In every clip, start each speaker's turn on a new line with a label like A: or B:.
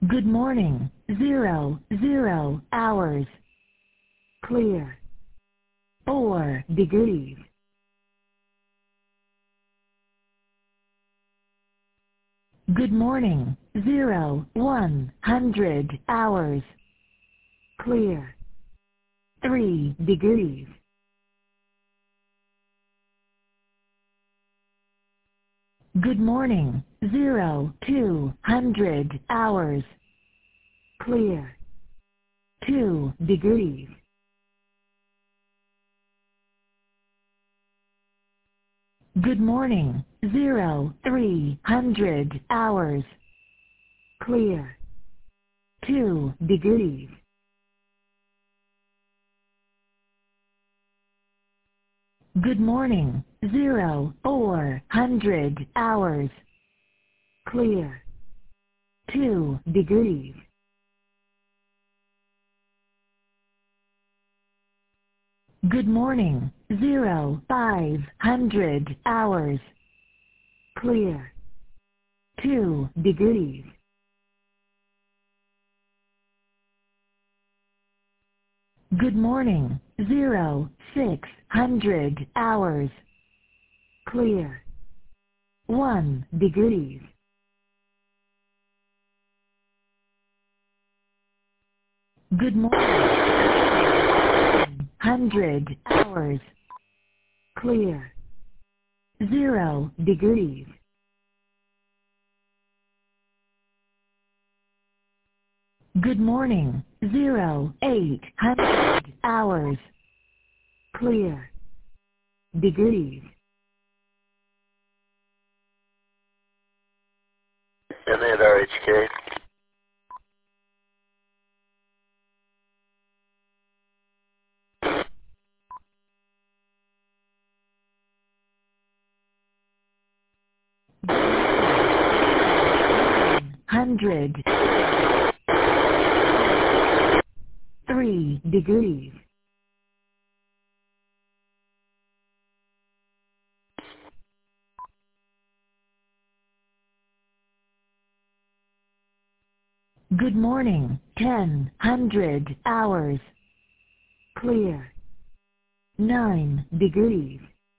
A: Good morning. 00 hours. Clear. 4 degrees. Good morning. 100 hours. Clear. 3 degrees. Good morning. 200 hours. Clear. 2 degrees. Good morning. 300 hours. Clear. 2 degrees. Good morning. 400 hours. Clear. 2 degrees. Good morning. 500 hours. Clear. 2 degrees. Good morning. 600 hours. Clear. 1 degrees. Good morning. 100 hours. Clear. 0 degrees. Good morning. 800 hours. Clear. Degrees.
B: NARHK.
A: Hundred. 3 degrees. Good morning. 100 hours. Clear. 9 degrees.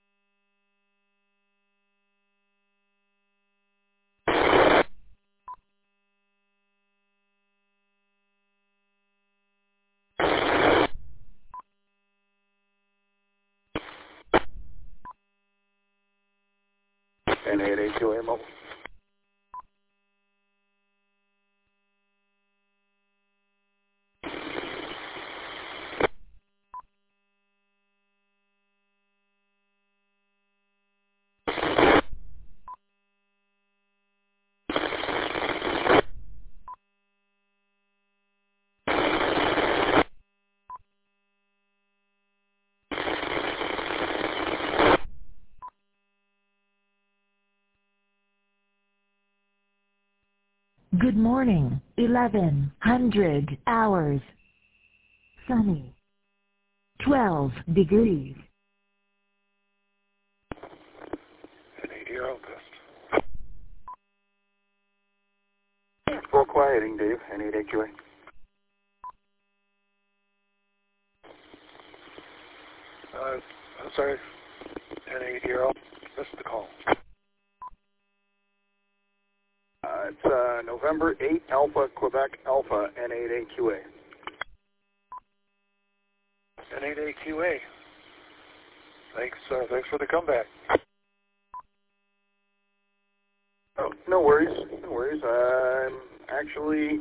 B: N8AQA mobile.
A: Good morning. 1100 hours. Sunny. 12 degrees.
B: N8 test. For quieting, Dave. N8AQA.
C: I'm sorry. N8 missed the call.
B: It's November 8 Alpha Quebec Alpha N8AQA.
C: N8AQA. Thanks for the comeback.
B: Oh, no worries. No worries. Actually,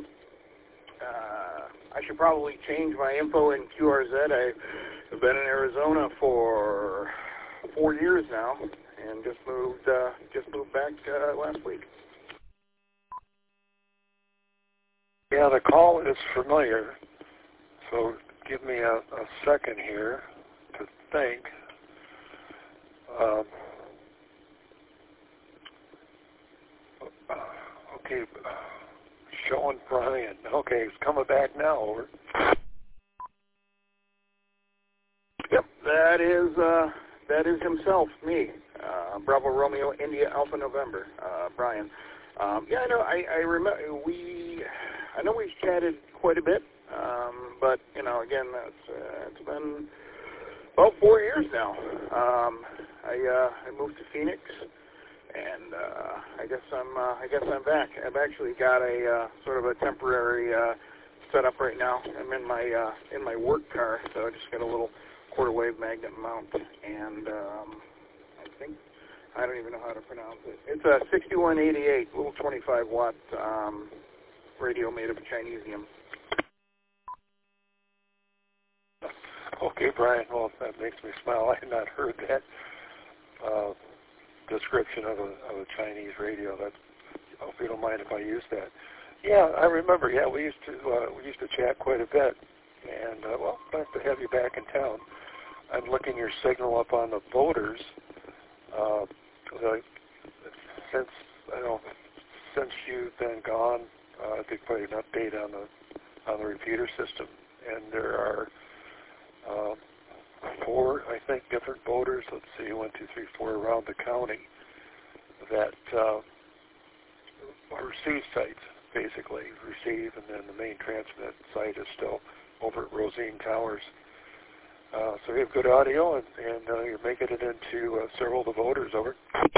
B: I should probably change my info in QRZ. I've been in Arizona for 4 years now, and just moved back last week.
C: Yeah, the call is familiar, so give me a second here to think. Okay, showing Brian. Okay, he's coming back now. Over.
B: Yep, that is himself, me. Bravo Romeo India Alpha November, Brian. Yeah, I know. I remember I know we've chatted quite a bit, but you know, again, it's been about 4 years now. I moved to Phoenix, and I guess I'm back. I've actually got a sort of a temporary setup right now. I'm in my work car, so I just got a little quarter wave magnet mount, and I don't even know how to pronounce it. It's a 6188 little 25 watt radio made of Chinesium.
C: Okay, Brian. Well, that makes me smile. I had not heard that description of a Chinese radio. That, I hope you don't mind if I use that. Yeah, I remember. Yeah, we used to chat quite a bit. And well, nice to have you back in town. I'm looking your signal up on the voters. Since you've been gone, I did quite an update on the repeater system, and there are 4, I think, different voters. Let's see, 1, 2, 3, 4 around the county that receive sites, basically receive, and then the main transmit site is still over at Rosine Towers. So you have good audio, and you're making it into several of the voters. Over.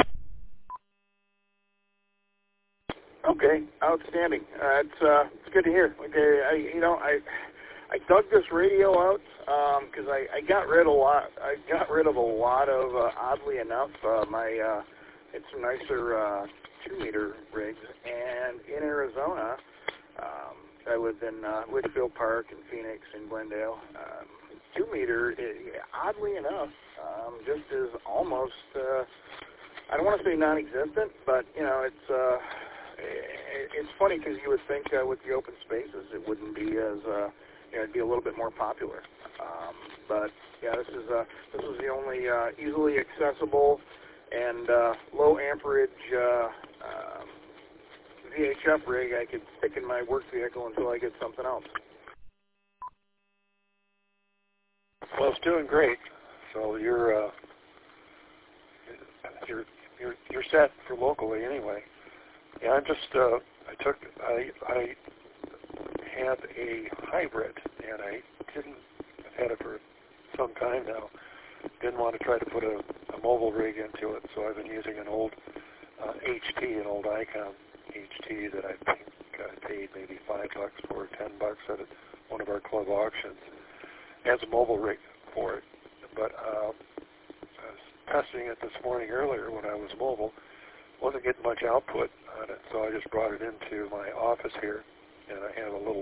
B: Okay, outstanding. It's good to hear. Okay, I dug this radio out because I got rid of a lot. I got rid of a lot of, oddly enough, it's some nicer 2-meter rigs. And in Arizona, I lived in Litchfield Park and Phoenix and Glendale. 2-meter, oddly enough, just is almost, I don't want to say non-existent, but, you know, it's funny because you would think with the open spaces it wouldn't be as, it'd be a little bit more popular. But, yeah, this is the only easily accessible and low amperage VHF rig I could stick in my work vehicle until I get something else.
C: Well, it's doing great. So you're set for locally anyway. Yeah, I'm just I had a hybrid, and I've had it for some time now. Didn't want to try to put a mobile rig into it, so I've been using an old HT, an old Icon HT that I think I paid maybe $5 for, $10 at one of our club auctions as a mobile rig for it. But I was testing it this morning earlier when I was mobile. Wasn't getting much output on it, so I just brought it into my office here, and I have a little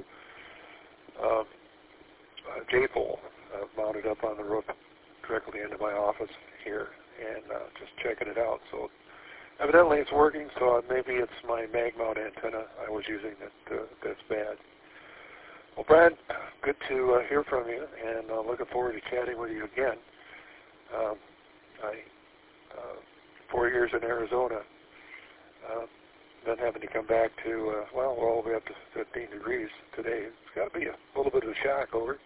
C: J-pole mounted up on the roof directly into my office here, and just checking it out. So evidently it's working, so maybe it's my mag mount antenna I was using that's bad. Well, Brad, good to hear from you, and looking forward to chatting with you again. 4 years in Arizona, then having to come back to, we're all the way up to 15 degrees today. It's got to be a little bit of a shock, over.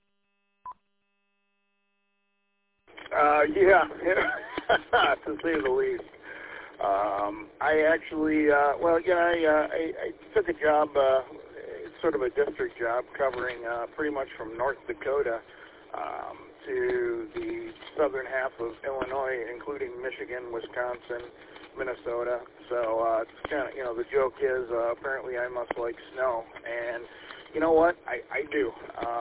B: Yeah, to say the least. I actually, I took a job, sort of a district job covering pretty much from North Dakota to the southern half of Illinois, including Michigan, Wisconsin, Minnesota. So it's kind of, the joke is apparently I must like snow, and you know what? I do.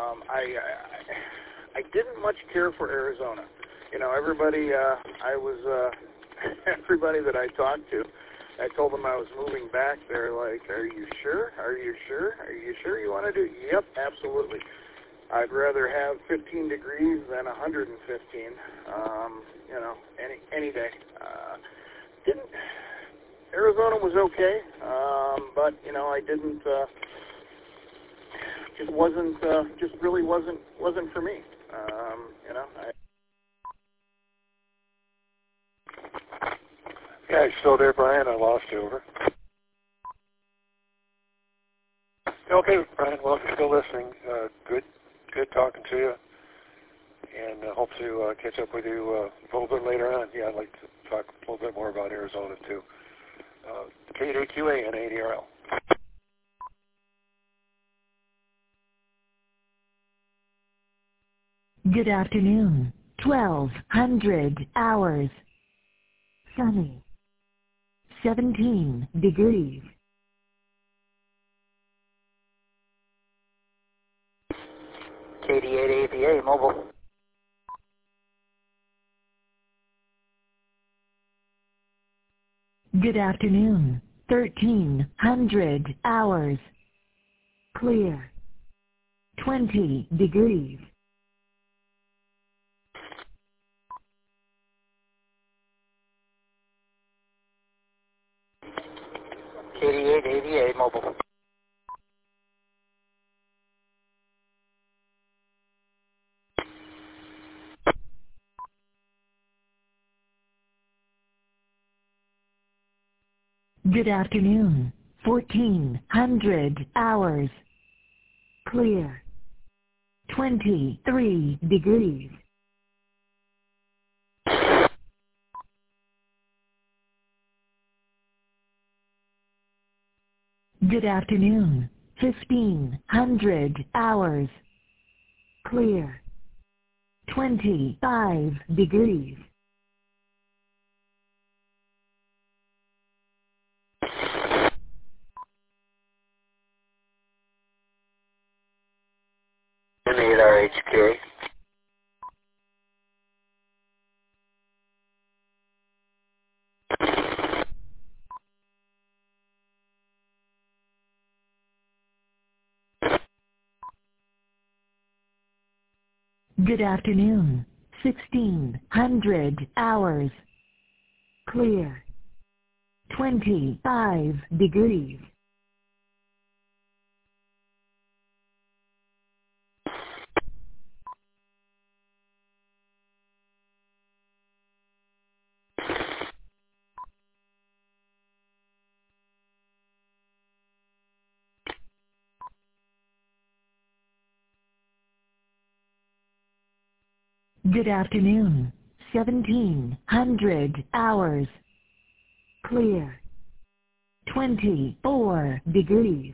B: I didn't much care for Arizona. Everybody everybody that I talked to, I told them I was moving back. They're like, "Are you sure? Are you sure? Are you sure you want to do?" Yep, absolutely. I'd rather have 15 degrees than 115. Any day. Arizona was okay, but I didn't. Just really wasn't for me.
C: Yeah, you still there, Brian? I lost you, over. Okay, Brian, well, if you're still listening, good talking to you, and hope to catch up with you a little bit later on. Yeah, I'd like to talk a little bit more about Arizona, too. KDQA and ADRL.
A: Good afternoon. 1200 hours. Sunny. 17 degrees.
D: KD8AVA mobile.
A: Good afternoon. 1300 hours. Clear. 20 degrees.
D: KD8AVA mobile.
A: Good afternoon. 1400 hours. Clear. 23 degrees. Good afternoon. 1500 hours. Clear. 25 degrees.
D: N8RHK.
A: Good afternoon. 1600 hours. Clear. 25 degrees. Good afternoon. 1700 hours. Clear. 24 degrees.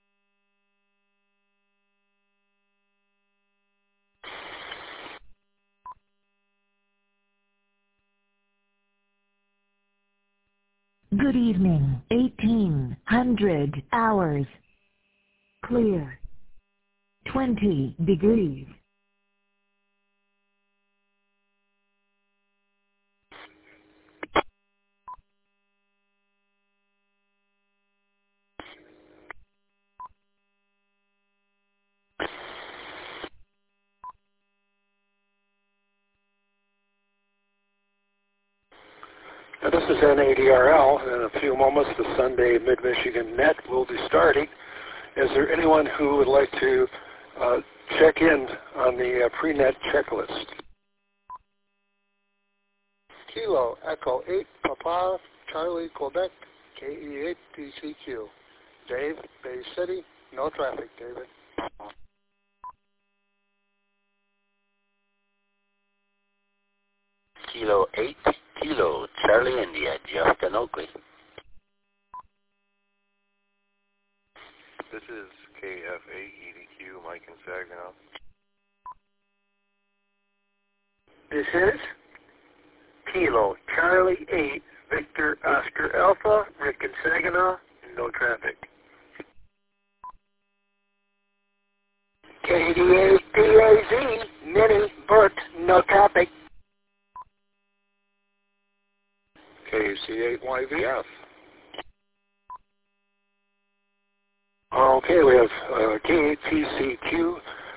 A: Good evening. 1800 hours. Clear. 20 degrees.
C: Now this is NADRL. In a few moments, the Sunday Mid-Michigan Net will be starting. Is there anyone who would like to check in on the pre-net checklist?
E: Kilo Echo 8 Papa Charlie Quebec KE8 PCQ. Dave, Bay City, no traffic, David.
D: Kilo 8, Kilo Charlie India, Justin Oakley.
F: This is KF8EDQ, Mike in Saginaw.
G: This is Kilo Charlie 8 Victor Oscar Alpha, Rick in Saginaw, no traffic.
D: KD8 DAZ, Minnie Bert, no traffic.
C: KC8YVF. Okay, we have K8PCQ,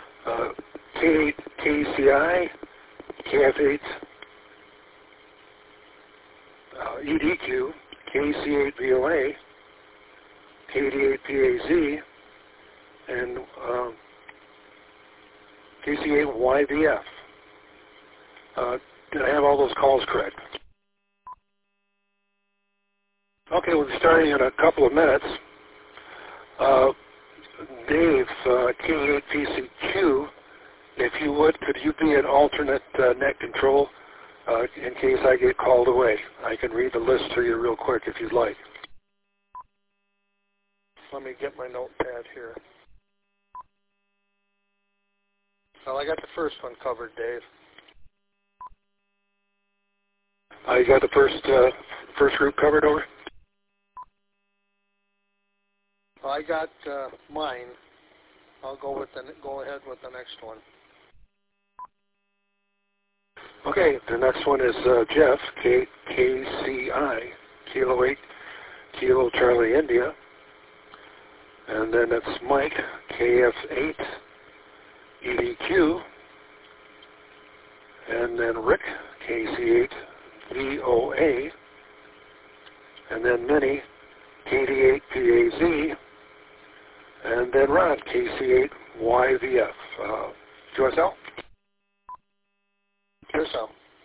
C: K8KCI, KF8 EDQ, KC8VOA, KD8PAZ, and KC8YVF. Did I have all those calls correct? Okay, we'll be starting in a couple of minutes. Dave, K8PCQ, if you would, could you be an alternate net control in case I get called away? I can read the list to you real quick if you'd like.
E: Let me get my notepad here. Well, I got the first one covered, Dave.
C: You got the first group covered over?
E: Well, I got mine. I'll go ahead with the next one.
C: Okay, the next one is Jeff, KCI, Kilo 8, Kilo Charlie India. And then it's Mike, KF8, EDQ. And then Rick, KC8, VOA. And then Minnie, KD8, PAZ. And then Ron, KC8, YVF. QSL?
E: QSL.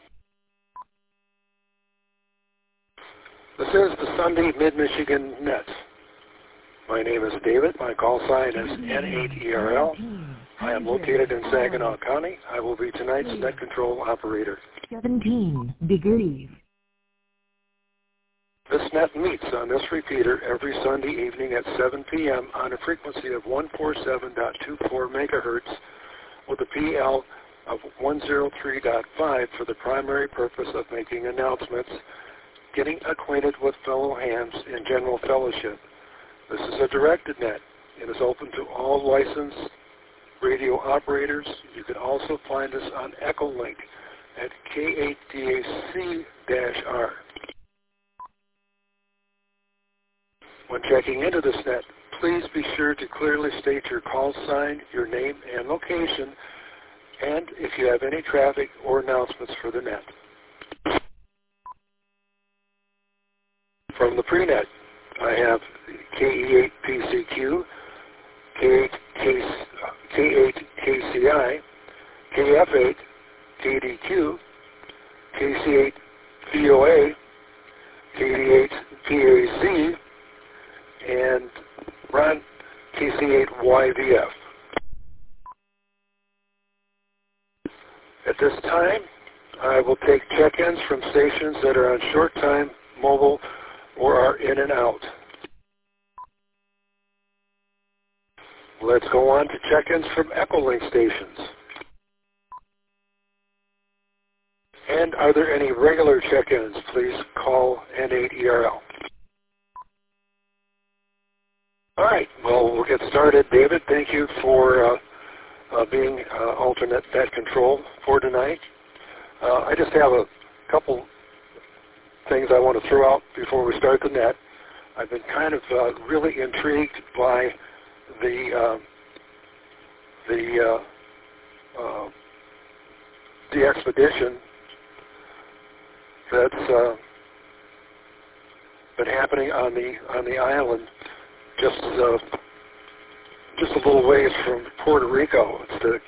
C: This is the Sunday Mid-Michigan Net. My name is David. My call sign is N8ERL. I am located in Saginaw County. I will be tonight's net control operator.
A: 17 degrees.
C: This net meets on this repeater every Sunday evening at 7 p.m. on a frequency of 147.24 megahertz with a PL of 103.5 for the primary purpose of making announcements, getting acquainted with fellow hams in general fellowship. This is a directed net. It is open to all licensed radio operators. You can also find us on Echolink at K8DAC-R. When checking into this net, please be sure to clearly state your call sign, your name and location, and if you have any traffic or announcements for the net. From the prenet, I have KE8PCQ, K8KCI, KF8, KDQ, KC8 VOA, KD8 PAZ, and Ron, KC8 YVF. At this time, I will take check-ins from stations that are on short-time, mobile, or are in and out. Let's go on to check-ins from Echolink stations. And are there any regular check-ins? Please call N8ERL. All right, well, we'll get started. David, thank you for being alternate net control for tonight. I just have a couple things I want to throw out before we start the net. I've been kind of really intrigued by the expedition that's been happening on the island, just a little ways from Puerto Rico. It's the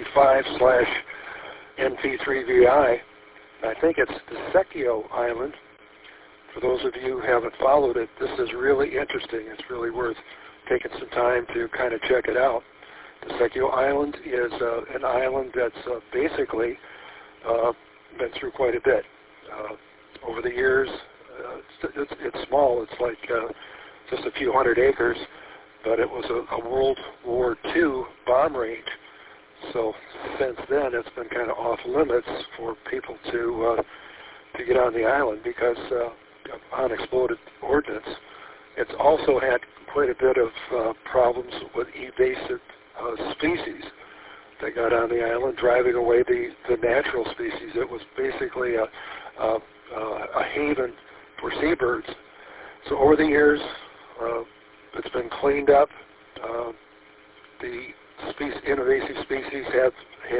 C: KP5/NP3VI. I think it's the Secchio Island. For those of you who haven't followed it, this is really interesting. It's really worth taking some time to kind of check it out. The Secchio Island is an island that's basically been through quite a bit. Over the years, it's small. It's like just a few hundred acres, but it was a World War II bomb range. So since then, it's been kind of off limits for people to get on the island because of unexploded ordnance. It's also had quite a bit of problems with invasive species that got on the island, driving away the natural species. It was basically a haven for seabirds. So over the years, it's been cleaned up. The invasive species have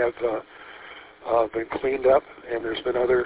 C: been cleaned up, and there's been other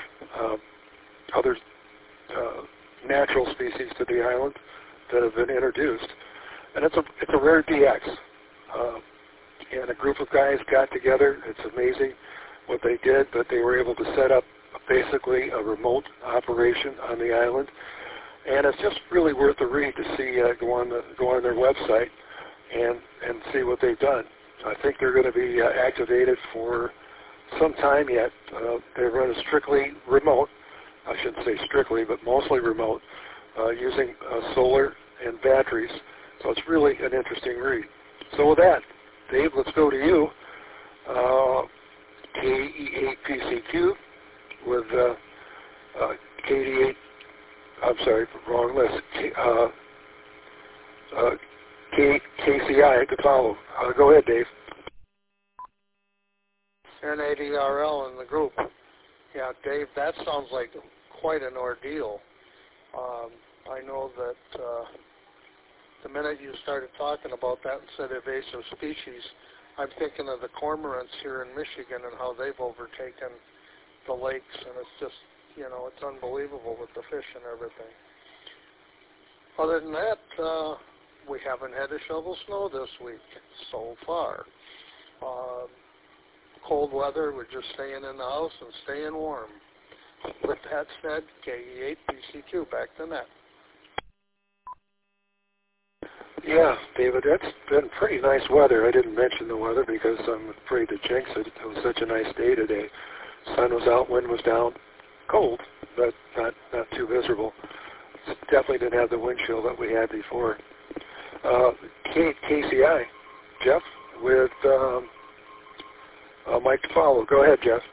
C: natural species to the island that have been introduced. And it's a rare DX. And a group of guys got together. It's amazing what they did, but they were able to set up basically a remote operation on the island. And it's just really worth the read to see, go on their website and see what they've done. I think they're going to be activated for some time yet. They run a strictly remote, I shouldn't say strictly, but mostly remote, using solar and batteries. So it's really an interesting read. So with that, Dave, let's go to you.
E: KE8PCQ with KD8, I'm sorry, wrong list, KCI to follow. Go ahead, Dave.
H: NADRL in the group. Yeah, Dave, that sounds like quite an ordeal. I know that the minute you started talking about that and said invasive species, I'm thinking of the cormorants here in Michigan and how they've overtaken the lakes, and it's just, you know, it's unbelievable with the fish and everything. Other than that, we haven't had to shovel snow this week so far. Cold weather, we're just staying in the house and staying warm. With that said, KE8PCQ, back to net.
E: Yeah, David, that's been pretty nice weather. I didn't mention the weather because I'm afraid to jinx it. It was such a nice day today. Sun was out, wind was down. Cold, but not too miserable. Definitely didn't have the wind chill that we had before. KCI, Jeff, with Mike to follow. Go ahead, Jeff.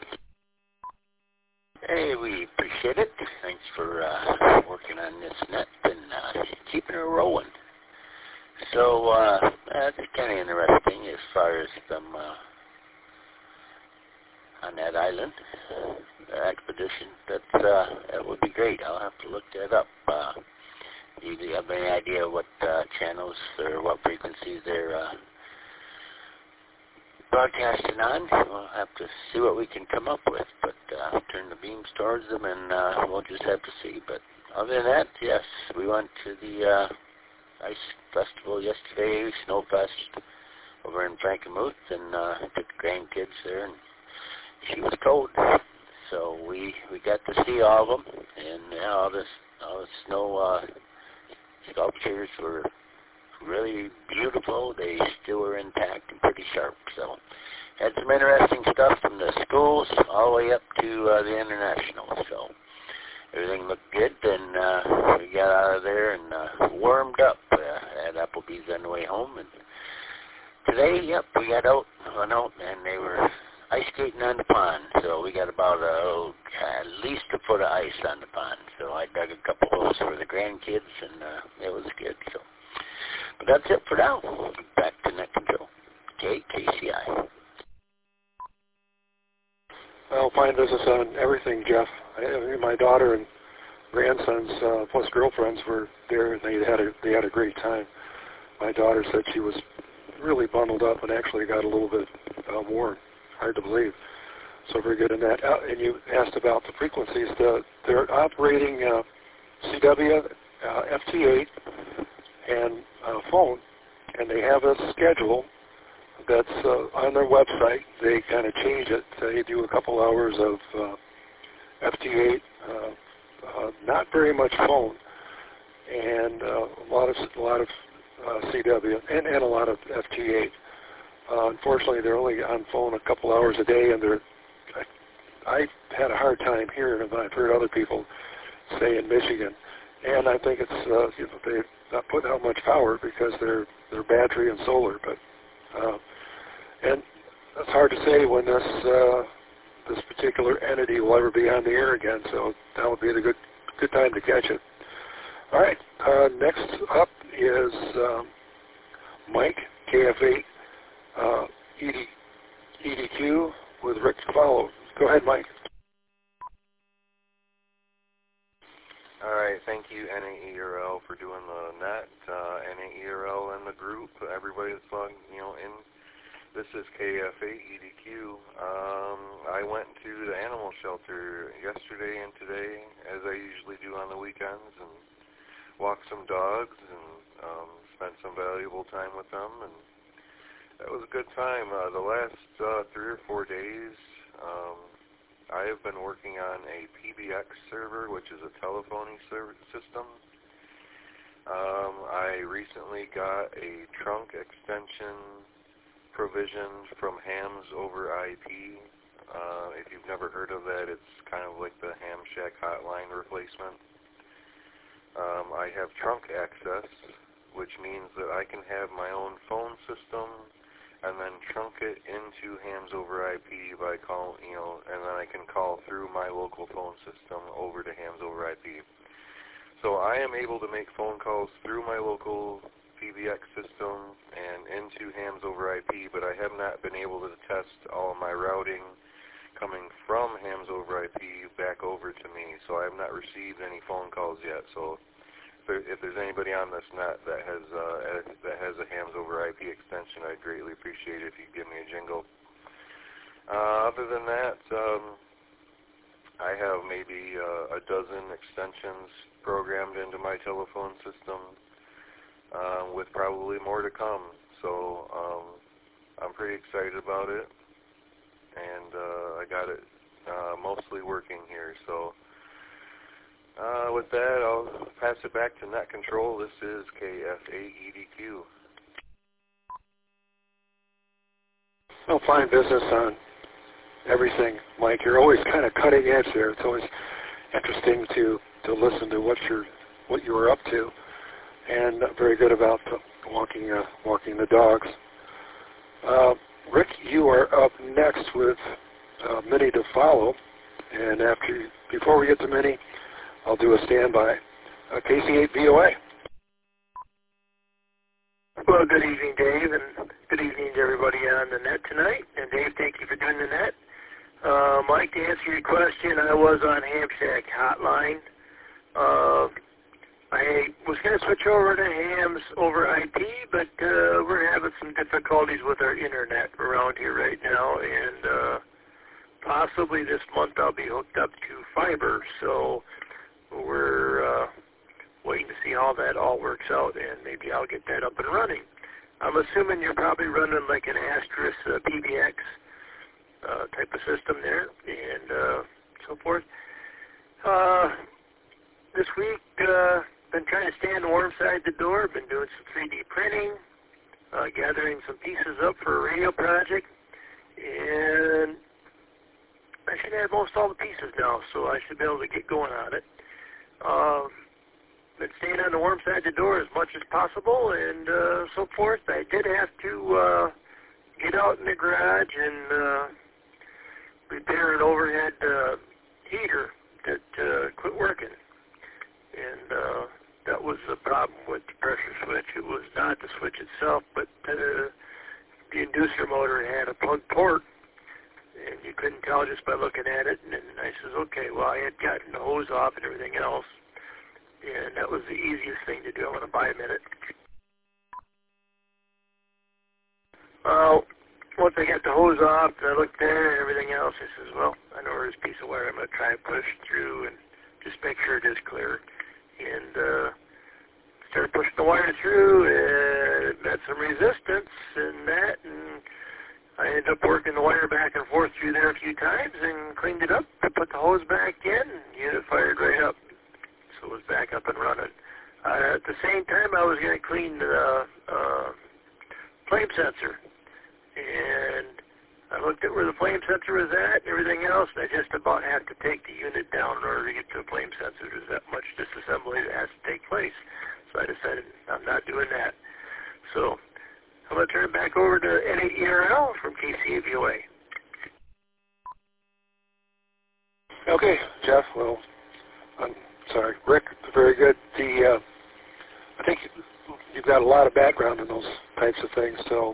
G: Hey, we appreciate it. Thanks for working on this net and keeping it rolling. So that's kind of interesting as far as them on that island expedition. That would be great. I'll have to look that up. Do you have any idea what channels or what frequencies they're broadcasting on? We'll have to see what we can come up with, but turn the beams towards them, and we'll just have to see. But other than that, yes, we went to the Ice Festival yesterday, Snowfest, over in Frankenmuth, and took the grandkids there, and she was cold. So we got to see all of them, and all the snow sculptures were really beautiful. They still were intact and pretty sharp. So had some interesting stuff from the schools all the way up to the international. So everything looked good, and we got out of there and warmed up at Applebee's on the way home. And today, yep, we went out, and they were ice skating on the pond. So we got about at least a foot of ice on the pond. So I dug a couple holes for the grandkids, and it was good. So, but that's it for now. Back to net control. KCI.
E: Well, fine business on everything, Jeff. My daughter and grandsons plus girlfriends were there, and they had a great time. My daughter said she was really bundled up and actually got a little bit warm. Hard to believe. So very good in that. And you asked about the frequencies. They're operating CW, FT8, and phone, and they have a schedule that's on their website. They kind of change it. They do a couple hours of FT8, not very much phone, and a lot of CW, and a lot of FT8. Unfortunately, they're only on phone a couple hours a day, and I've had a hard time hearing them. I've heard other people say in Michigan, and I think it's they're not putting out much power because they're battery and solar, but and it's hard to say when this particular entity will ever be on the air again. So that would be the good time to catch it. All right, next up is Mike, KF8. EDQ with Rick Follow. Go ahead, Mike.
F: All right, thank you, NAERL, for doing the net. NAERL and the group, everybody that's logged, in. This is KF8 EDQ. I went to the animal shelter yesterday and today, as I usually do on the weekends, and walked some dogs and spent some valuable time with them, and that was a good time. The last 3 or 4 days, I have been working on a PBX server, which is a telephony system. I recently got a trunk extension provisioned from Hams over IP. If you've never heard of that, it's kind of like the Ham Shack hotline replacement. I have trunk access, which means that I can have my own phone system and then trunk it into hams over IP by call, and then I can call through my local phone system over to hams over IP. So I am able to make phone calls through my local PBX system and into hams over IP, but I have not been able to test all of my routing coming from hams over IP back over to me. So I have not received any phone calls yet. So if there's anybody on this net that has a hams over IP extension, I'd greatly appreciate it if you give me a jingle. Other than that, I have maybe a dozen extensions programmed into my telephone system, with probably more to come. So I'm pretty excited about it, and I got it mostly working here. So with that, I'll pass it back to Net Control. This is KF8EDQ.
E: Well, fine business on everything, Mike. You're always kind of cutting edge there. It's always interesting to listen to what you were up to, and very good about walking the dogs. Rick, you are up next with Minnie to follow, and before we get to Minnie, I'll do a standby. KC8VOA.
D: Well, good evening, Dave, and good evening to everybody on the net tonight. And Dave, thank you for doing the net. Mike, to answer your question, I was on Ham Shack Hotline. I was going to switch over to hams over IP, but we're having some difficulties with our internet around here right now, and possibly this month I'll be hooked up to fiber, so we're waiting to see how that all works out, and maybe I'll get that up and running. I'm assuming you're probably running like an Asterisk PBX type of system there, and so forth. This week, been trying to stay on the warm side of the door. Been doing some 3D printing, gathering some pieces up for a radio project, and I should have most all the pieces now, so I should be able to get going on it. Been staying on the warm side of the door as much as possible, and so forth. I did have to get out in the garage and repair an overhead heater that quit working. And that was the problem with the pressure switch. It was not the switch itself, but the inducer motor had a plug port, and you couldn't tell just by looking at it. And then I says, okay, well, I had gotten the hose off and everything else, and that was the easiest thing to do. I'm going to buy a minute. Once I got the hose off, and I looked there and everything else, I says, well, I know there's a piece of wire I'm going to try and push through and just make sure it is clear. And started pushing the wire through, and it met some resistance and that, and I ended up working the wire back and forth through there a few times and cleaned it up. I put the hose back in, and the unit fired right up. So it was back up and running. At the same time, I was going to clean the flame sensor. And I looked at where the flame sensor was at and everything else, and I just about had to take the unit down in order to get to the flame sensor. There's that much disassembly that has to take place. So I decided I'm not doing that. So I'm going to turn it back over to N8ERL from KC8VOA.
E: Okay, Jeff. Well, I'm sorry, Rick. Very good. I think you've got a lot of background in those types of things, so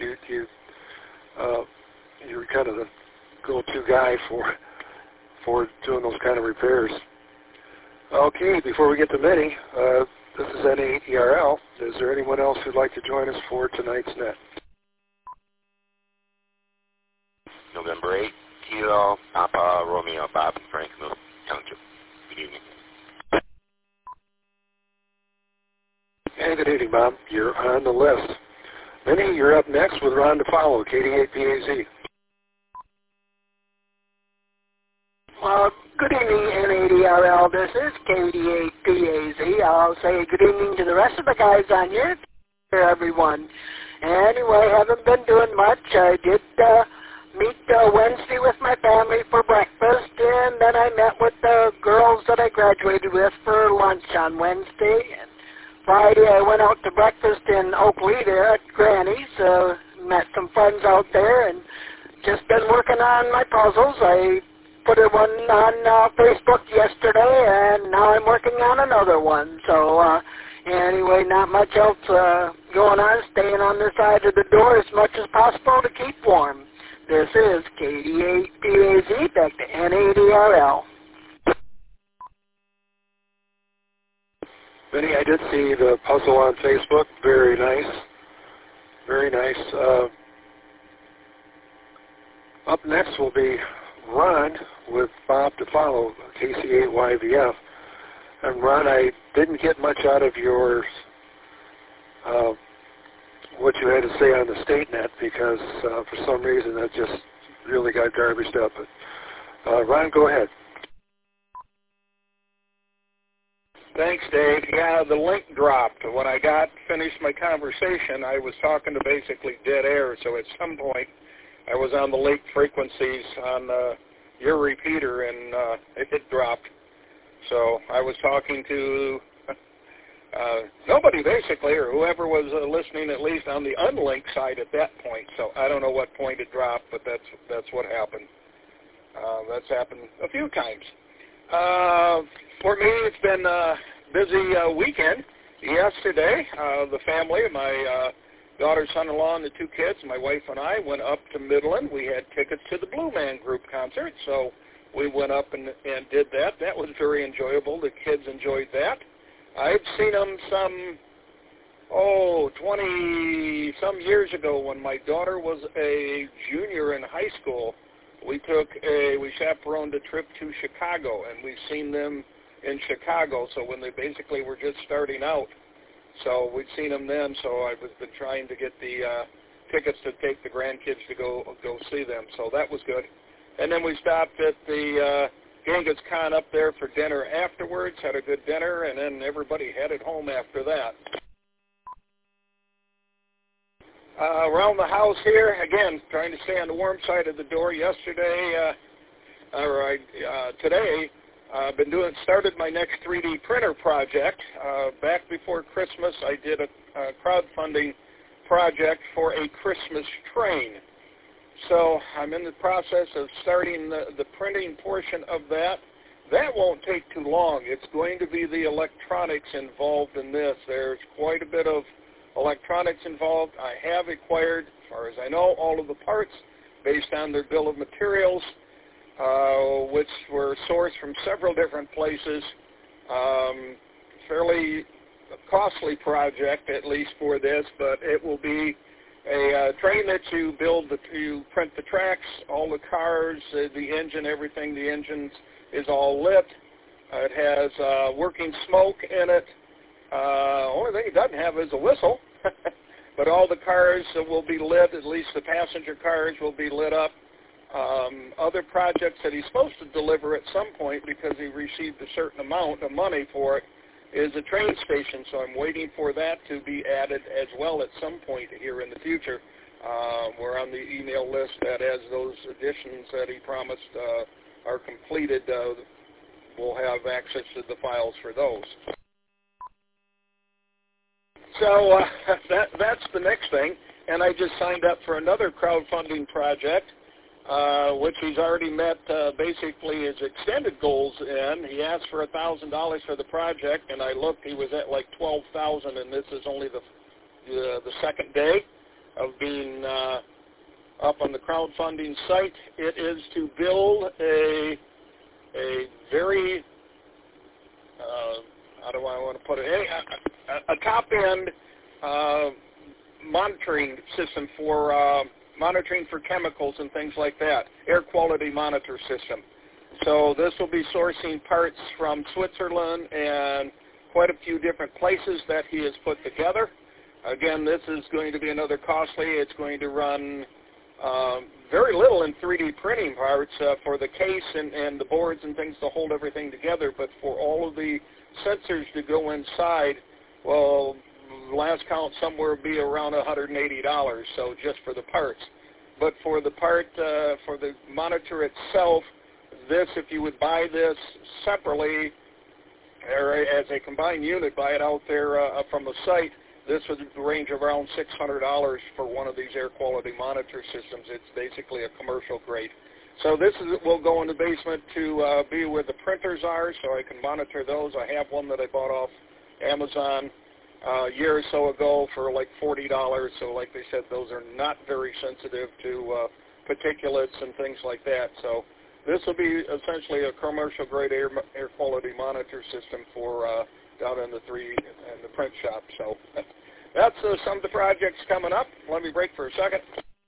E: you're kind of the go-to guy for doing those kind of repairs. Okay, before we get to Minnie, this is N8ERL. Is there anyone else who'd like to join us for tonight's net?
G: November 8th, Kilo, Papa, Romeo, Bob, Frank, Mill, Township. Good evening.
E: Hey, good evening, Bob. You're on the list. Minnie, you're up next with Ron to follow, KD8PAZ.
D: Good evening, N8ERL. This is KD8PAZ. I'll say good evening to the rest of the guys on here, everyone. Anyway, haven't been doing much. I did meet Wednesday with my family for breakfast, and then I met with the girls that I graduated with for lunch on Wednesday. And Friday I went out to breakfast in Oakley there at Granny's.
I: met some friends out there, and just been working on my puzzles. I put one on Facebook yesterday, and now I'm working on another one. So anyway, not much else going on, staying on this side of the door as much as possible to keep warm. This is KD8PAZ, back to NADRL.
E: Vinny, I did see the puzzle on Facebook. Very nice. Very nice. Up next will be Ron with Bob to follow, KC8YVF. And Ron, I didn't get much out of your what you had to say on the state net because for some reason that just really got garbaged up. But, Ron, go ahead.
C: Thanks, Dave. Yeah, the link dropped. When I finished my conversation, I was talking to basically dead air, so at some point I was on the lake frequencies on your repeater, and it dropped. So I was talking to nobody, basically, or whoever was listening, at least on the unlinked side at that point. So I don't know what point it dropped, but that's what happened. That's happened a few times. For me, it's been a busy weekend. Yesterday, the family, my daughter, son-in-law, and the two kids, my wife and I, went up to Midland. We had tickets to the Blue Man Group concert, so we went up and did that. That was very enjoyable. The kids enjoyed that. I've seen them 20-some years ago when my daughter was a junior in high school. We chaperoned a trip to Chicago, and we've seen them in Chicago, so when they basically were just starting out. So we'd seen them then, so I've been trying to get the tickets to take the grandkids to go see them, so that was good. And then we stopped at the Genghis Khan up there for dinner afterwards, had a good dinner, and then everybody headed home after that. Around the house here, again, trying to stay on the warm side of the door. Today, I've started my next 3D printer project. Back before Christmas, I did a crowdfunding project for a Christmas train. So I'm in the process of starting the printing portion of that. That won't take too long. It's going to be the electronics involved in this. There's quite a bit of electronics involved. I have acquired, as far as I know, all of the parts based on their bill of materials, which were sourced from several different places. Fairly costly project, at least for this, but it will be a train that you build, you print the tracks, all the cars, the engine, everything. The engine is all lit. It has working smoke in it. Only thing it doesn't have is a whistle, but all the cars will be lit, at least the passenger cars will be lit up. Other projects that he's supposed to deliver at some point, because he received a certain amount of money for it, is a train station, so I'm waiting for that to be added as well at some point here in the future. We're on the email list that as those additions that he promised are completed, we'll have access to the files for those. So that's the next thing, and I just signed up for another crowdfunding project, which he's already met basically his extended goals in. He asked for $1,000 for the project, and I looked, he was at like $12,000, and this is only the second day of being up on the crowdfunding site. It is to build a very, how do I want to put it, a top-end monitoring system for monitoring for chemicals and things like that, air quality monitor system. So this will be sourcing parts from Switzerland and quite a few different places that he has put together. Again, this is going to be another costly. It's going to run very little in 3D printing parts for the case and the boards and things to hold everything together, but for all of the sensors to go inside, well, last count somewhere would be around $180, so just for the parts. But for the part, for the monitor itself, this, if you would buy this separately, or as a combined unit, buy it out there from the site,
H: this would range around $600 for one of these air quality monitor systems. It's basically a commercial grade. So this will go in the basement to be where the printers are, so I can monitor those. I have one that I bought off Amazon a year or so ago for like $40. So like they said, those are not very sensitive to particulates and things like that. So this will be essentially a commercial grade air quality monitor system for down in the print shop. So that's some of the projects coming up. Let me break for a second.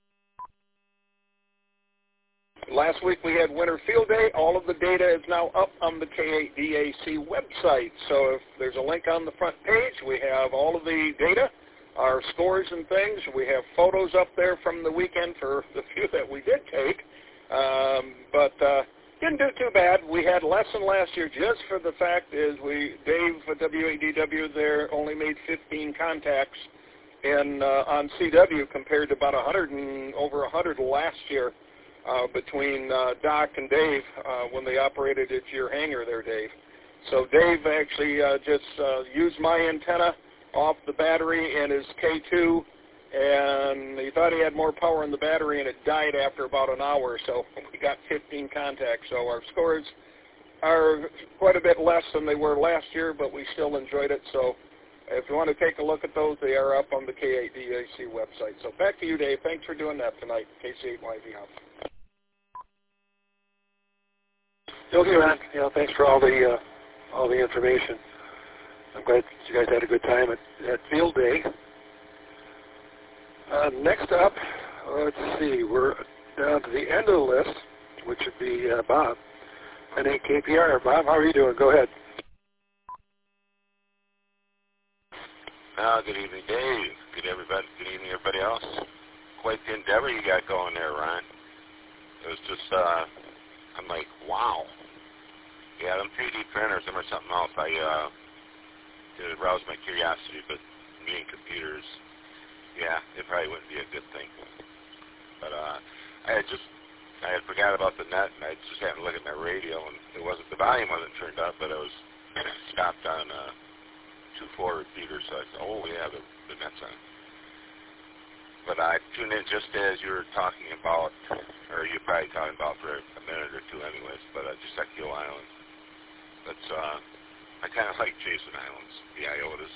H: Last week we had Winter Field Day. All of the data is now up on the K8DAC website. So if there's a link on the front page, we have all of the data, our scores and things. We have photos up there from the weekend for the few that we did take. But didn't do too bad. We had less than last year just for the fact is Dave at WADW there only made 15 contacts on CW compared to about over 100 last year. Between Doc and Dave when they operated at your hangar there, Dave. So Dave actually just used my antenna off the battery in his K2, and he thought he had more power in the battery, and it died after about an hour. So we got 15 contacts. So our scores are quite a bit less than they were last year, but we still enjoyed it. So if you want to take a look at those, they are up on the K8DAC website. So back to you, Dave. Thanks for doing that tonight, KC8YV House.
E: Okay, Ron. Thanks for all the information. I'm glad you guys had a good time at Field Day. Next up, let's see, we're down to the end of the list, which would be Bob, N8KPR. Bob, how are you doing? Go ahead.
J: Good evening, Dave. Good evening, everybody else. Quite the endeavor you got going there, Ron. It was just, I'm like, wow. Yeah, them 3D printers, them are something else. It aroused my curiosity, but me and computers, yeah, it probably wouldn't be a good thing. But I had forgot about the net, and I just had to look at my radio, and the volume wasn't turned up, but it was stopped on 2-4 repeaters, so I said, oh yeah, the net's on. But I tuned in just as you were talking about, or you're probably talking about for a minute or two anyways, but just like Gill Island. That's, I kind of like chasing islands, the IOTAs.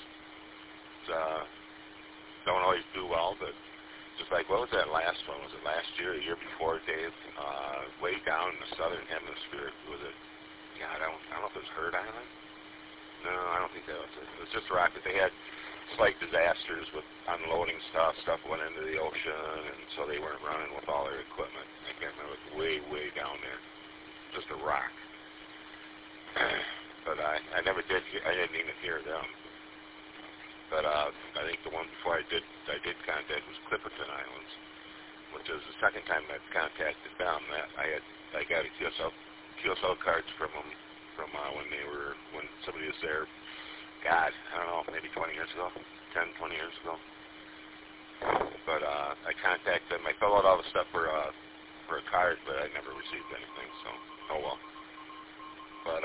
J: Don't always do well, but just like, what was that last one? Was it last year, a year before, Dave? Way down in the southern hemisphere. Was it, I don't know if it was Heard Island? No, I don't think that was it. It was just rocket. They had slight disasters with unloading stuff. Stuff went into the ocean, and so they weren't running with all their equipment. I can't remember. It was way, way down there. Just a rock. But I didn't even hear them. But I think the one before I did contact was Clipperton Islands, which is the second time I've contacted them. I got a QSL cards from them from when somebody was there. God, I don't know, maybe 20 years ago, 10, 20 years ago. But I contacted them. I filled out all the stuff for a card, but I never received anything. So, oh well. But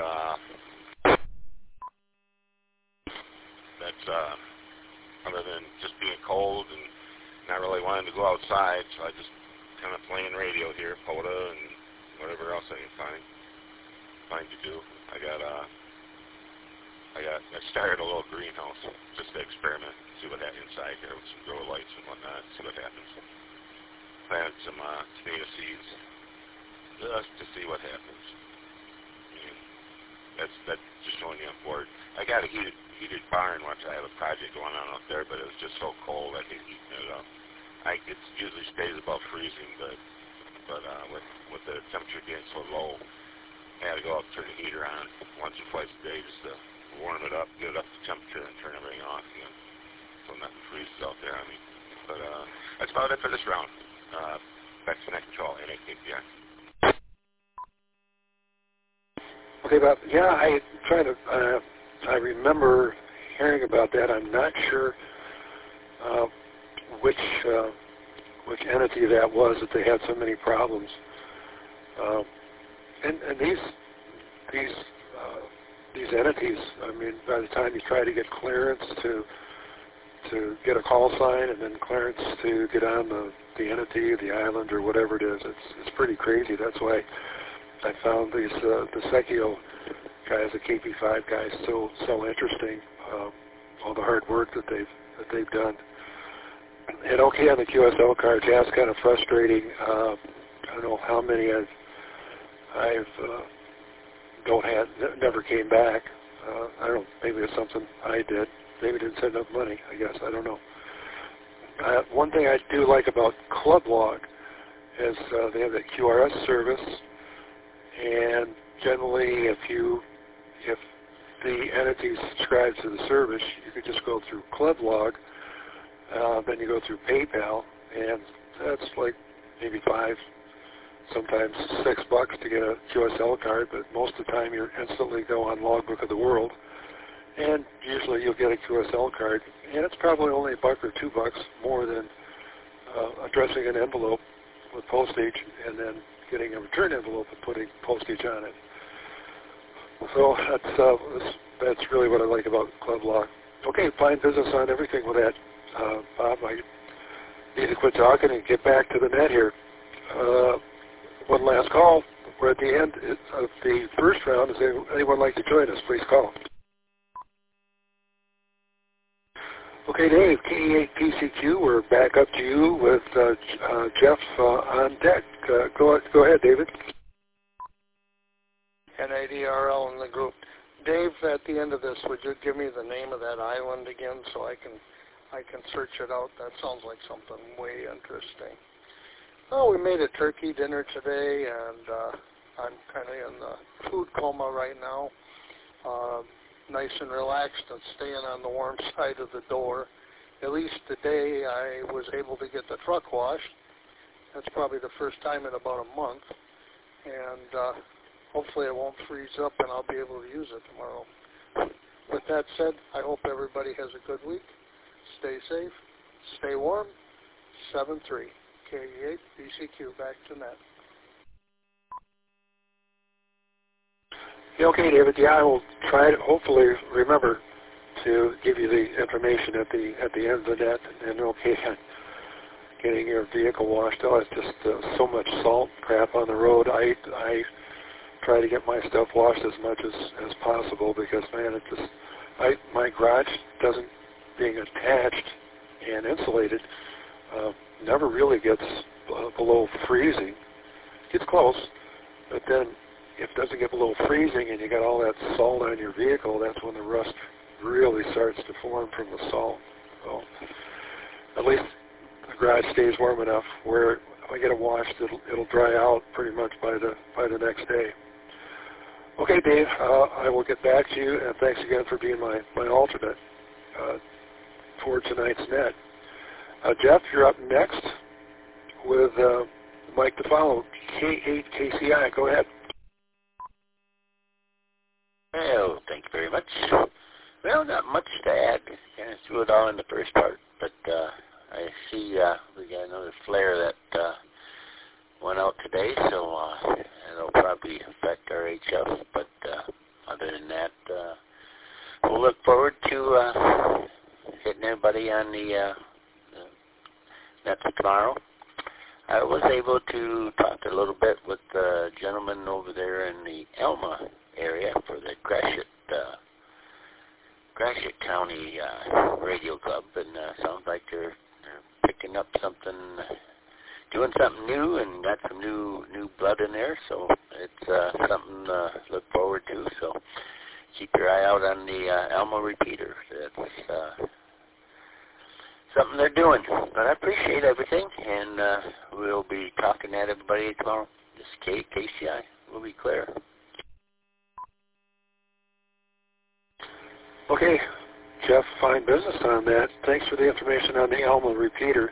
J: that's other than just being cold and not really wanting to go outside, so I just kind of playing radio here, POTA and whatever else I can find to do. I started a little greenhouse just to experiment, see what happens inside here with some grow lights and whatnot, see what happens. Planted some tomato seeds just to see what happens. That's just showing you I'm bored. I got a heated barn, which I have a project going on up there, but it was just so cold I hate heating it up. It usually stays above freezing, but with the temperature getting so low, I had to go up, turn the heater on once or twice a day just to warm it up, get it up to temperature, and turn everything off again, so nothing freezes out there on me. But that's about it for this round. Back to Net Control, N8KPR.
E: Okay, Bob. Yeah, I remember hearing about that. I'm not sure which entity that was that they had so many problems. And these entities, I mean, by the time you try to get clearance to to get a call sign and then clearance to get on the entity, the island, or whatever it is. It's pretty crazy. That's why I found these the Sekio guys, the KP5 guys, so interesting. All the hard work that they've done. And okay, on the QSL cards, yeah, it's kind of frustrating. I don't know how many I've never came back. I don't know, maybe it's something I did. Maybe didn't send enough money, I guess. I don't know. One thing I do like about ClubLog is they have that QRS service, and generally if the entity subscribes to the service, you could just go through ClubLog, then you go through PayPal, and that's like maybe $5, sometimes $6 to get a QSL card, but most of the time you instantly go on Logbook of the World, and usually you'll get a QSL card, and it's probably only $1 or $2 more than addressing an envelope with postage and then getting a return envelope and putting postage on it. So that's really what I like about ClubLog. Okay, fine business on everything with that. Bob, I need to quit talking and get back to the net here. One last call. We're at the end of the first round. Does anyone like to join us? Please call. Okay, Dave, KE8PCQ, we're back up to you with Jeff on deck. Go ahead, David.
H: NADRL in the group. Dave, at the end of this, would you give me the name of that island again so I can search it out? That sounds like something way interesting. Oh, we made a turkey dinner today, and I'm kind of in the food coma right now. Nice and relaxed and staying on the warm side of the door. At least today I was able to get the truck washed. That's probably the first time in about a month. And hopefully it won't freeze up and I'll be able to use it tomorrow. With that said, I hope everybody has a good week. Stay safe. Stay warm. 7-3. KE8 BCQ back to net.
E: Okay, David. Yeah, I will try to hopefully remember to give you the information at the end of the net. And okay, getting your vehicle washed. Oh, it's just so much salt crap on the road. I try to get my stuff washed as much as possible because, man, it just my garage doesn't, being attached and insulated, never really gets below freezing. It gets close, but then if it doesn't get below freezing and you got all that salt on your vehicle, that's when the rust really starts to form from the salt. So at least the garage stays warm enough where if I get it washed, it'll dry out pretty much by the next day. Okay, Dave, I will get back to you, and thanks again for being my alternate for tonight's net. Jeff, you're up next with Mike to follow, K8KCI. Go ahead.
G: Well, thank you very much. Well, not much to add. Kind of threw it all in the first part, but I see we got another flare that went out today, so it'll probably affect our HF, but other than that, we'll look forward to hitting everybody on the nets tomorrow. I was able to talk a little bit with the gentleman over there in the Elma area for the Gratiot County Radio Club, and sounds like they're picking up something, doing something new, and got some new blood in there, so it's something to look forward to. So keep your eye out on the Elma repeater. That's something they're doing. But I appreciate everything, and we'll be talking at everybody tomorrow. This is KCI. We'll be clear.
E: Okay, Jeff, fine business on that. Thanks for the information on the Elma repeater.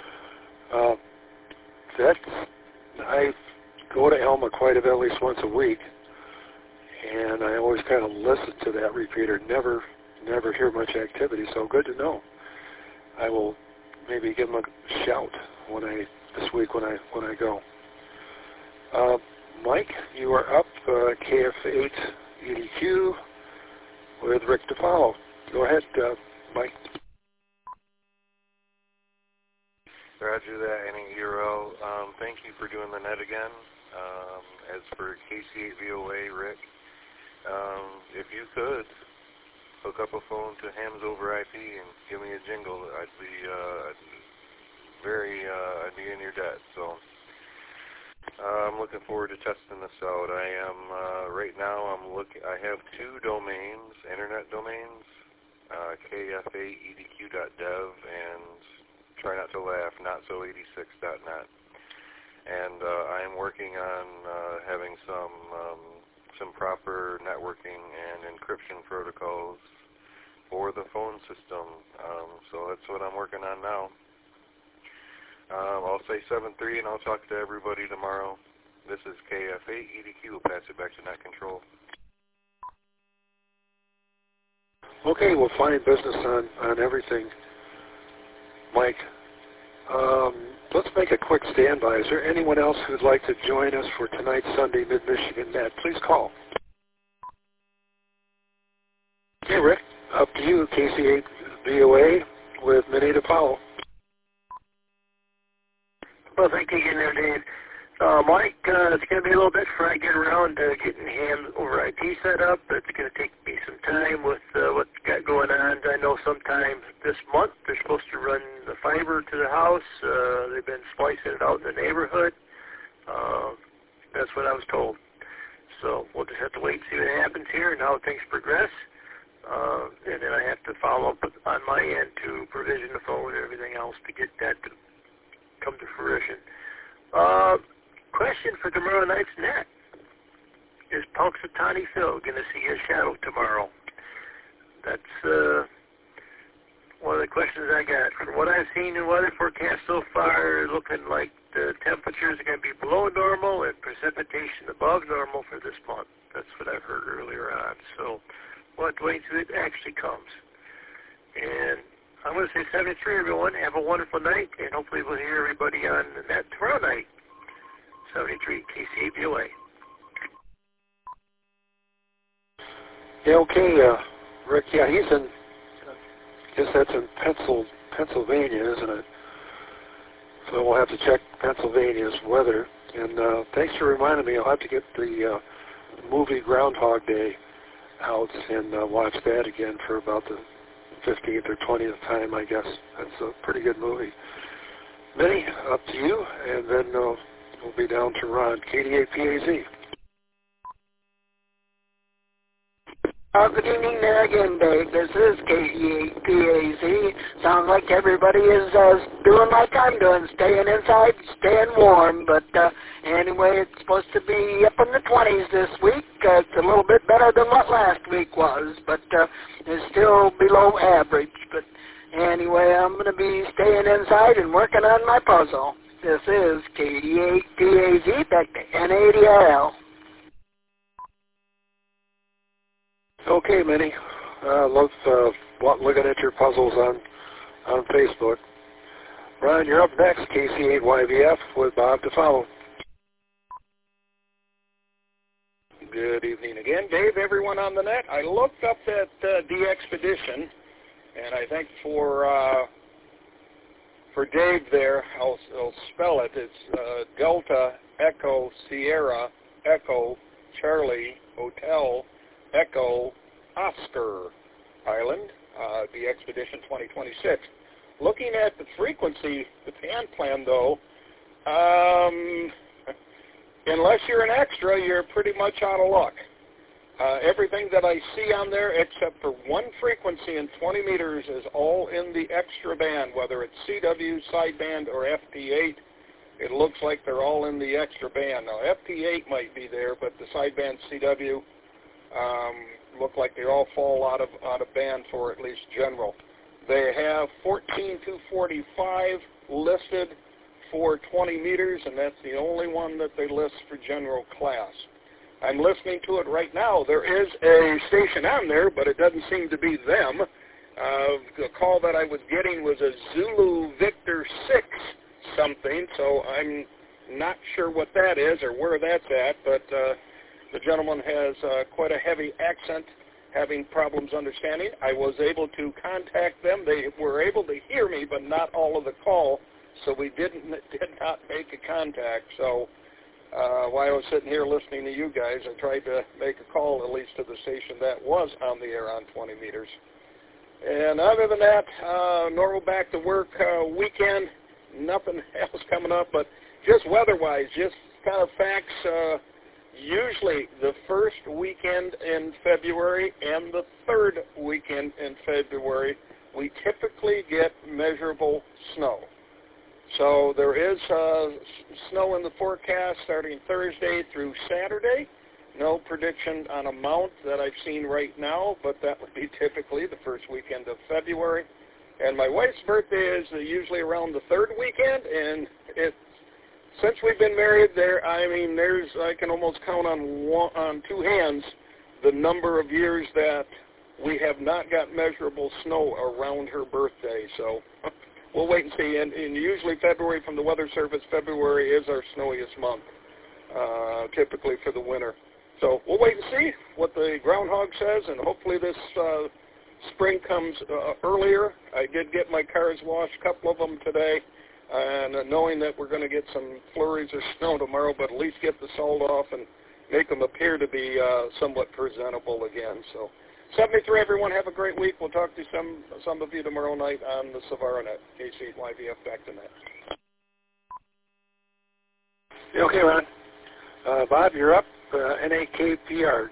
E: I go to Elma quite a bit, at least once a week, and I always kind of listen to that repeater. Never hear much activity, so good to know. I will maybe give them a shout this week when I go. Mike, you are up, KF8 EDQ with Rick DeFallo. Go ahead, Mike.
F: Roger that, NAERL. Thank you for doing the net again. As for KC8VOA, Rick, if you could hook up a phone to Hams over IP and give me a jingle, I'd be I'd be in your debt. So I'm looking forward to testing this out. I am right now. I have 2 domains, internet domains, kfaedq.dev and try not to laugh, notso86.net. And I am working on having some proper networking and encryption protocols for the phone system. So that's what I'm working on now. I'll say 7-3, and I'll talk to everybody tomorrow. This is KFAEDQ. We'll pass it back to Net Control.
E: Okay, we'll find business on everything, Mike. Let's make a quick standby. Is there anyone else who'd like to join us for tonight's Sunday Mid-Michigan Net? Please call. Okay, Rick, up to you, KC8VOA with Minnie DePaulo.
D: Well, thank you again there, Dave. Mike, it's going to be a little bit before I get around to getting Hams over IP set up. It's going to take me some time with what's got going on. I know sometime this month they're supposed to run the fiber to the house. They've been splicing it out in the neighborhood. That's what I was told. So we'll just have to wait and see what happens here and how things progress. And then I have to follow up on my end to provision the phone and everything else to get that to come to fruition. Question for tomorrow night's net. Is Punxsutawney Phil going to see his shadow tomorrow? That's one of the questions I got. From what I've seen in weather forecast so far, looking like the temperatures are going to be below normal and precipitation above normal for this month. That's what I've heard earlier on. So we'll have to wait until it actually comes. And I'm going to say 73, everyone. Have a wonderful night, and hopefully we'll hear everybody on the net tomorrow night. 73, KC8VOA.
E: Yeah, okay, Rick, yeah, he's in, I guess that's in Pennsylvania, isn't it? So we'll have to check Pennsylvania's weather. And thanks for reminding me. I'll have to get the movie Groundhog Day out and watch that again for about the 15th or 20th time, I guess. That's a pretty good movie. Minnie, up to you, and then we'll be down to Ron, KD8PAZ.
I: Good evening there again, Dave. This is KD8PAZ. Sounds like everybody is doing like I'm doing, staying inside, staying warm. But anyway, it's supposed to be up in the 20s this week. It's a little bit better than what last week was, but it's still below average. But anyway, I'm going to be staying inside and working on my puzzle. This is KD8PAZ, back to N80RL.
E: Okay, Minnie. Love looking at your puzzles on Facebook. Ron, you're up next, KC8YVF with Bob DeFollow.
K: Good evening again, Dave, everyone on the net. I looked up that DXpedition, and I think for Dave there, I'll spell it. It's Delta Echo Sierra Echo Charlie Hotel Echo Oscar Island, DXpedition 2026. Looking at the frequency, the band plan though, unless you're an extra, you're pretty much out of luck. Everything that I see on there, except for one frequency in 20 meters, is all in the extra band, whether it's CW, sideband, or FP8. It looks like they're all in the extra band. Now, FP8 might be there, but the sideband CW look like they all fall out of band for at least general. They have 14245 listed for 20 meters, and that's the only one that they list for general class. I'm listening to it right now. There is a station on there, but it doesn't seem to be them. The call that I was getting was a Zulu Victor 6 something, so I'm not sure what that is or where that's at, but the gentleman has quite a heavy accent, having problems understanding. I was able to contact them. They were able to hear me, but not all of the call. so we did not make a contact. So while I was sitting here listening to you guys, I tried to make a call at least to the station that was on the air on 20 meters. And other than that, normal back to work weekend, nothing else coming up, but just weather-wise, just kind of facts, usually the first weekend in February and the third weekend in February, we typically get measurable snow. So there is snow in the forecast starting Thursday through Saturday. No prediction on amount that I've seen right now, but that would be typically the first weekend of February. And my wife's birthday is usually around the third weekend, and since we've been married, I can almost count on two hands the number of years that we have not got measurable snow around her birthday. So we'll wait and see. And usually February, from the Weather Service, February is our snowiest month, typically for the winter. So we'll wait and see what the groundhog says, and hopefully this spring comes earlier. I did get my cars washed, a couple of them today, and knowing that we're going to get some flurries of snow tomorrow, but at least get the salt off and make them appear to be somewhat presentable again. So 73, everyone, have a great week. We'll talk to some of you tomorrow night on the SavaraNet, KC8YVF back to net.
E: Okay, Ron. Bob, you're up. NAKPR.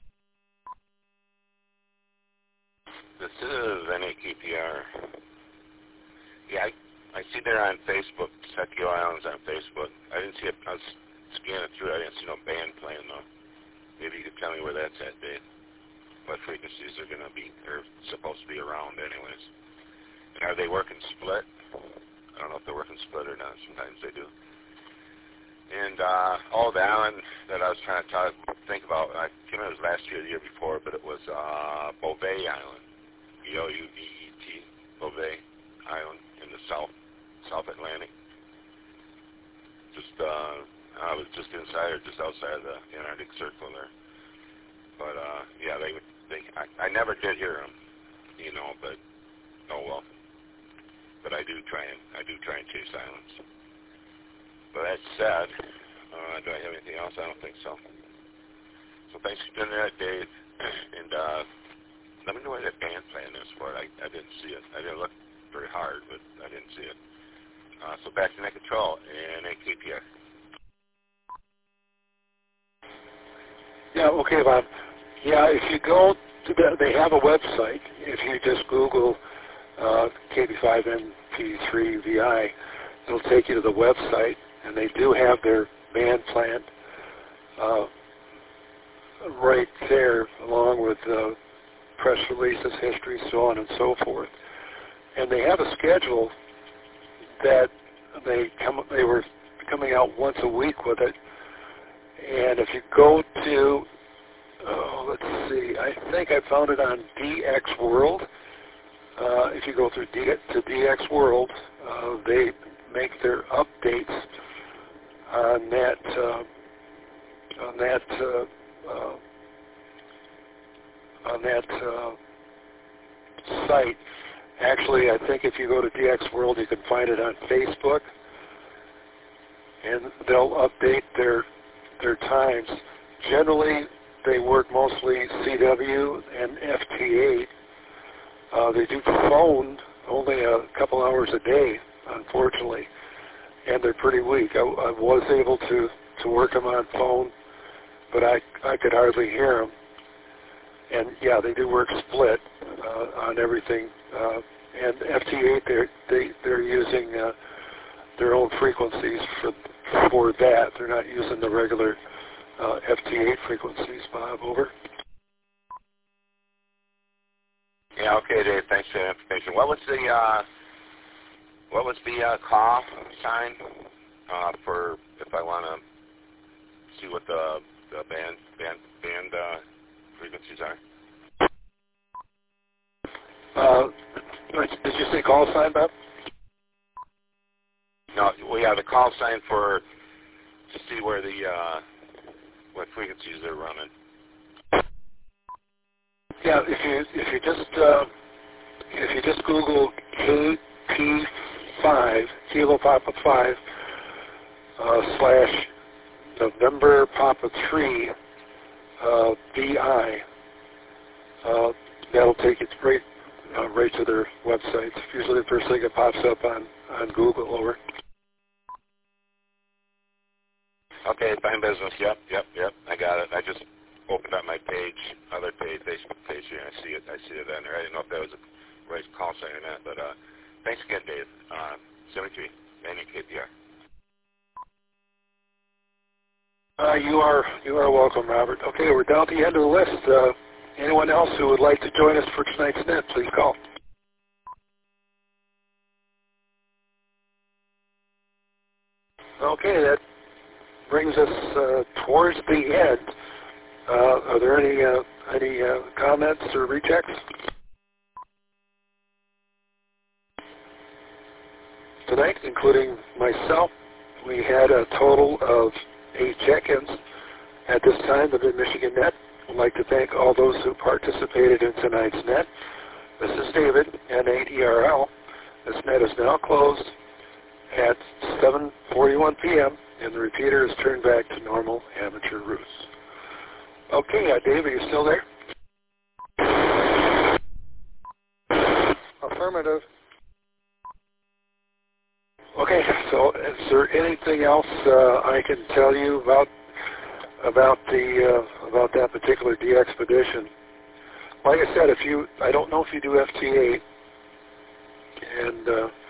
J: This is NAKPR. Yeah, I see there on Facebook, Sekio Islands on Facebook. I didn't see it. I was scanning through it. I didn't see no band playing, though. Maybe you could tell me where that's at, Dave. What frequencies are going to be, or supposed to be around anyways. And are they working split? I don't know if they're working split or not. Sometimes they do. And the island that I was trying to think about, I can't remember if it was last year or the year before, but it was Bouvet Island, B-O-U-V-E-T, Bouvet Island in the South Atlantic. I was just inside or just outside of the Antarctic Circle there. But yeah, I never did hear them, but oh well. But I do try and chase islands. But that said, do I have anything else? I don't think so. So thanks for doing that, Dave. And let me know where that band playing is for it. I didn't see it. I didn't look very hard, but I didn't see it. So back to Net Control and AKPR.
E: Yeah, okay, Bob. Yeah, if you go to they have a website. If you just Google KB5MP3VI, it'll take you to the website, and they do have their band plan right there, along with press releases, history, so on and so forth. And they have a schedule that they were coming out once a week with it. And if you go to, let's see, I think I found it on DX World. If you go through to DX World, they make their updates on that site. Actually, I think if you go to DX World, you can find it on Facebook, and they'll update their times. Generally, they work mostly CW and FT8. They do phone only a couple hours a day, unfortunately, and they're pretty weak. I was able to work them on phone, but I could hardly hear them. And yeah, they do work split on everything. And FT8, they're using their own frequencies for that. They're not using the regular FT8 frequencies. Bob, over.
J: Yeah, okay, Dave. Thanks for the information. What was the call sign for if I want to see what the band frequencies are?
E: Did you say call sign, Bob?
J: No, we have the call sign to see where what frequencies they're running.
E: Yeah, if you just Google KP5 5, Kilo Papa 5, slash November Papa 3, VI. That'll take it right to their website. Usually the first thing that pops up on Google. Over.
J: Okay, Fine Business. Yep. I got it. I just opened up my page, other page, Facebook page here, and I see it on there. I didn't know if that was a right call sign or not, but thanks again, Dave. 73, NUKPR.
E: You are welcome, Robert. Okay, we're down to the end of the list. Anyone else who would like to join us for tonight's net, please call. Okay, that brings us towards the end. Are there any comments or rechecks? Tonight, including myself, we had a total of 8 check-ins. At this time, the Mid-Michigan Net would like to thank all those who participated in tonight's net. This is David, N8ERL. This net is now closed at 7:41 p.m., and the repeater is turned back to normal amateur routes. Okay, Dave, are you still there?
H: Affirmative.
E: Okay, so is there anything else I can tell you about that particular DXpedition? Like I said, I don't know if you do FT8, and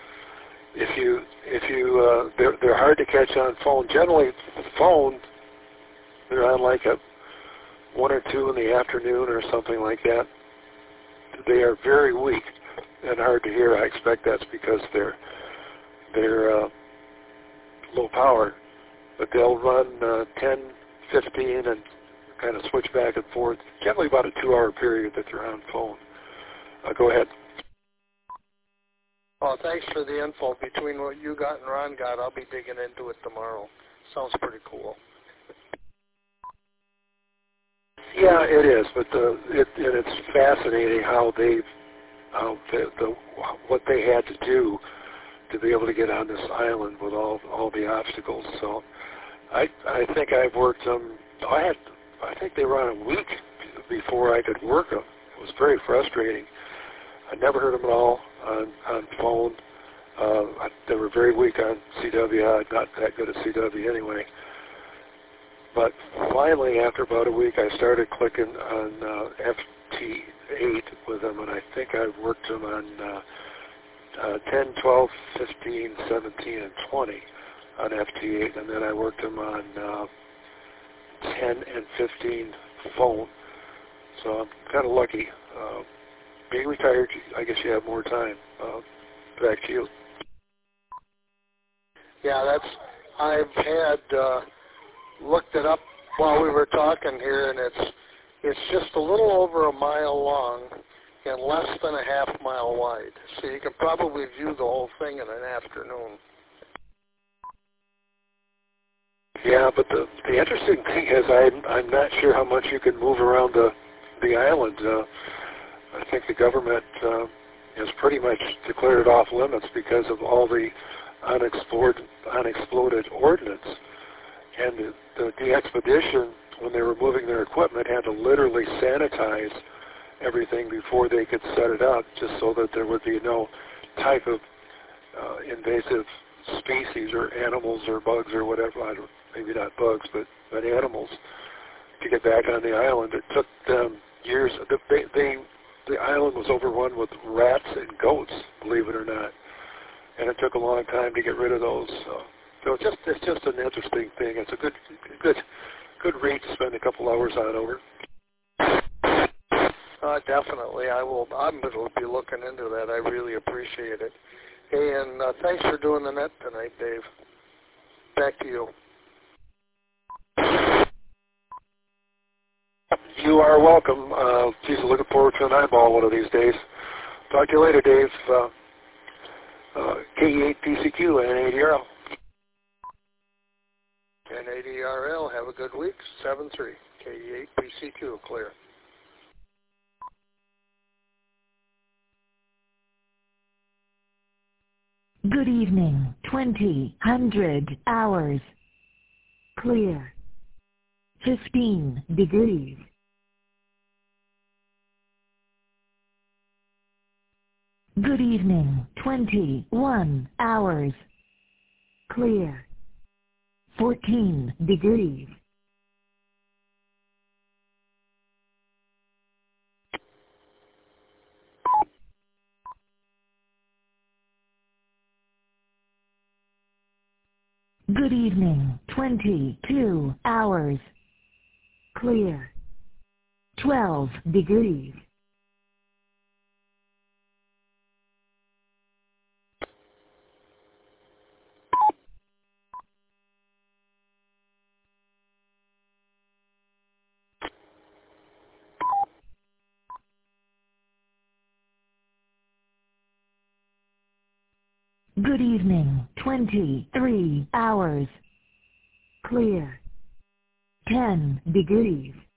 E: they're hard to catch on phone. Generally, phone they're on like a 1 or 2 in the afternoon or something like that. They are very weak and hard to hear. I expect that's because they're low power, but they'll run 10, 15, and kind of switch back and forth. Generally about a 2-hour period that they're on phone. Go ahead.
H: Oh, thanks for the info. Between what you got and Ron got, I'll be digging into it tomorrow. Sounds pretty cool.
E: Yeah, it is, but it's fascinating what they had to do to be able to get on this island with all the obstacles. So I think I've worked them. I think they were on a week before I could work them. It was very frustrating. I never heard them at all on phone. They were very weak on CW. I'm not that good at CW anyway. But finally, after about a week, I started clicking on FT8 with them, and I think I've worked them on 10, 12, 15, 17, and 20 on FT8, and then I worked them on 10 and 15 phone. So I'm kind of lucky. Being retired, I guess you have more time. Back to you.
H: Yeah, I've had looked it up while we were talking here, and it's just a little over a mile long and less than a half mile wide. So you can probably view the whole thing in an afternoon.
E: Yeah, but the interesting thing is I'm not sure how much you can move around the island. I think the government has pretty much declared it off limits because of all the unexploded ordnance. And the expedition, when they were moving their equipment, had to literally sanitize everything before they could set it up, just so that there would be no type of invasive species or animals or bugs or whatever, maybe not bugs, but animals, to get back on the island. It took them years. The island was overrun with rats and goats, believe it or not, and it took a long time to get rid of those. So it's just an interesting thing. It's a good read to spend a couple hours on over.
H: Definitely, I'm going to be looking into that. I really appreciate it. Hey, and thanks for doing the net tonight, Dave. Back to you.
E: You are welcome. Geez, looking forward to an eyeball one of these days. Talk to you later, Dave. KE8PCQ, N8ERL.
H: N8ERL, have a good week. 7-3. KE8PCQ, clear.
A: Good Good evening, 2000 hours. Clear. 15 degrees. Good evening, 21 hours. Clear. 14 degrees. Good evening, 22 hours. Clear. 12 degrees. Good evening, 23 hours. Clear. 10 degrees.